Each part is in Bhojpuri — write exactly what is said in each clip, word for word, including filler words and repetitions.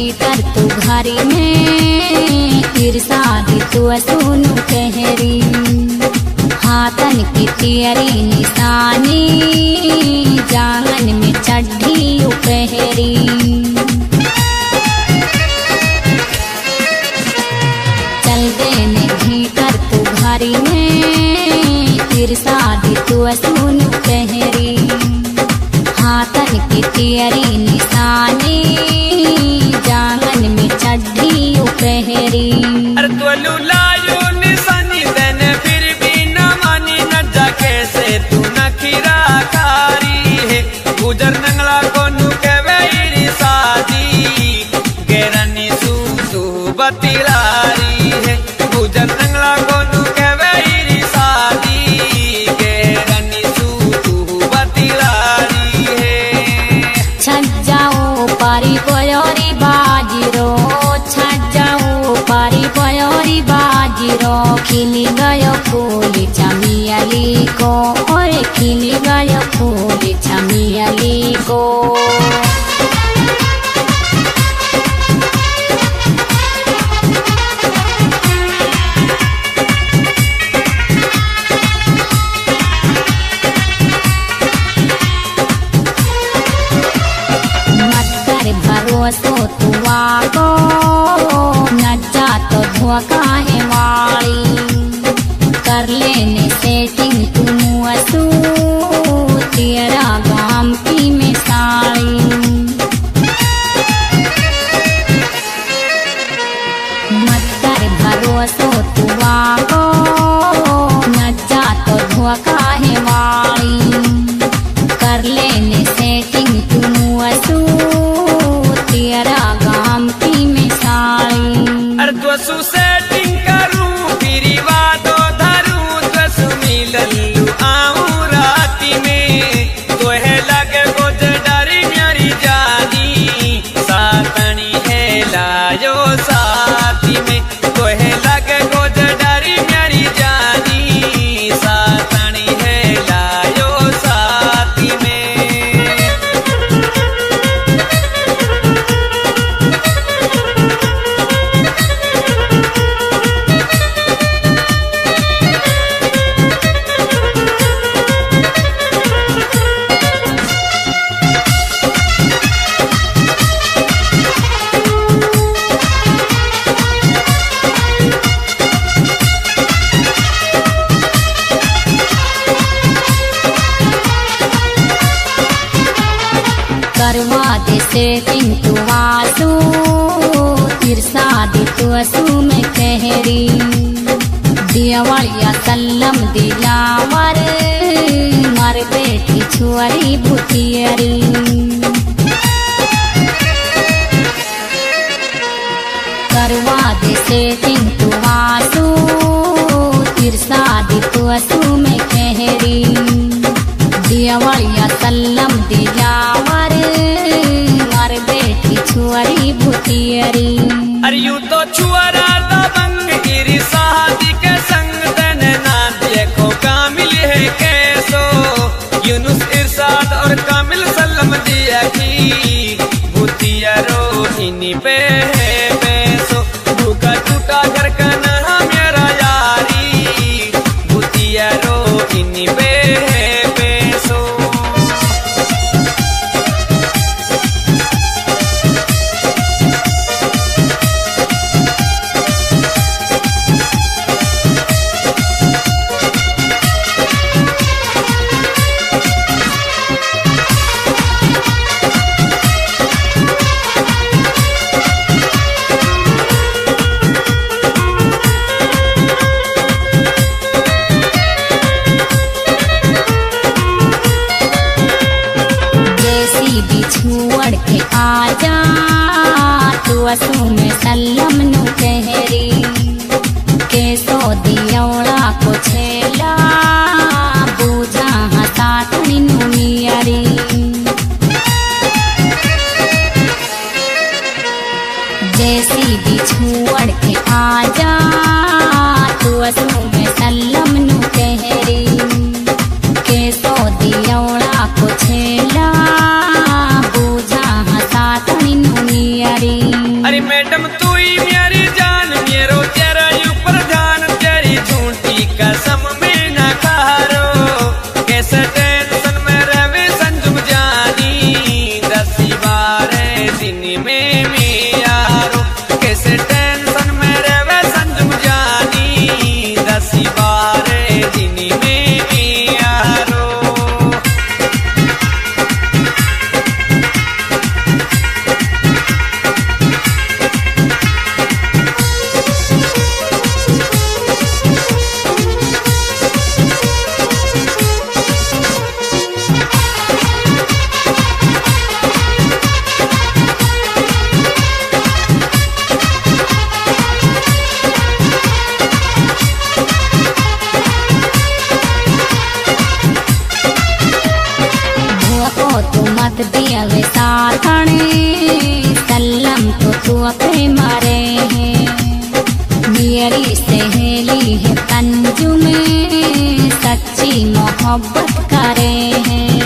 भीतर तू घरी में इरसाद तू सुनु कहरी हाथन की तेरी निशानी जांगन में चढ़ी उपहरी चल देने भीतर तू घरी में इरसाद तू सुनु कहरी हाथन की तेरी निशानी जांगन में चढ़ी उपहरी अरे तू लायो निशानी देने फिर भी न मानी न जाके से तू न खीरा खारी है गुजर नंगला को नु कहवे शादी गेरनी सू तू बतिलारी है गुजर नंगला को नु कहवे शादी गेरनी सू तू बतिलारी है छट जाओ पारी पयोरी बाजीरो छट जाओ पारी पयोरी बाजीरो खिली गयो फूल चमियाली को और खिली गयो फूल चमियाली को भरोसो तुआ को न जा तो धोखा है वाली कर लेने सेटिंग तुम असू तेरा गाम की मिसाली मत कर भरोसो तुआ को न जा तो धोखा है वाली कर लेने सेटिंग तुम असू तेरा गाम की मिसाली अरे त्वसु सेटिंग करूं फिरी वादो धरूं त्वसु मिललू आऊं राती में तोहे लगे गोज डरी न्यारी जानी सातनी है लायो साथी में तोहे लगे गोज डरी न्यारी जानी सातनी है लायो साथी में करवा दे सेटिंग तू आसू इरसाद तू असू में कहरी दियावलिया सल्लम दिलावर मार बेटी छुअरी भुतियरी करवा दे सेटिंग तू आसू इरसाद तू असू में कहरी दियावलिया सल्लम दिलावर मार बेटी छुअरी भुतियरी अरे यूं तो छुअरा दबंग गिरी शादी के संग तने ना देखो कामिल है कैसो यूनुस इरशाद और कामिल सल्लम दिया की भूतिया रो इन्हीं पे है पैसो भूखा टूटा घर का ना मेरा यारी भूतिया रो इन्हीं पे है पैसो छोड़ के आजा तू असू में सल्लम नु कहरी के सो दियोड़ा को छेला बूझा हसात नु मियरी जैसी भी छोड़ के आजा तू असू में सल्लम नु कहरी के सो दियोड़ा को छेला तू पे मरे हैं। मेरी सहेली है तंजू में सच्ची मोहब्बत करे हैं।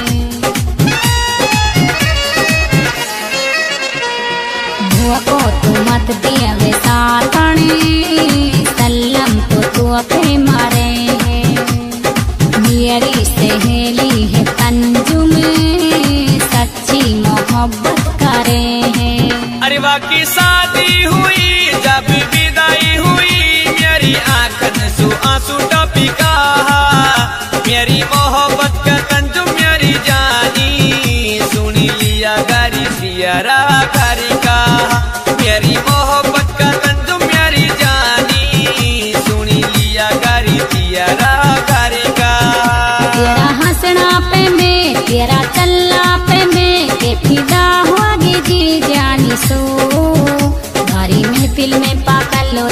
को तू मत दिया वे साथणे सल्लम तो तू पे मरे हैं। मेरी सहेली है तंजू में सच्ची मोहब्बत करे हैं। अरे बाकी शादी हुई जब विदाई हुई मेरी आंखन सु आंसू टपी कहा मेरी मोहब्बत का तंजु मेरी जानी सुनी लिया गारी पियरा गारी का मेरी मोहब्बत का तंजु मेरी जानी सुनी लिया गारी पियरा गारी का। तेरा हंसना पे मैं तेरा चलना पे मैं के फिदा होगी जी जानी सो भारी महफिल में पाकल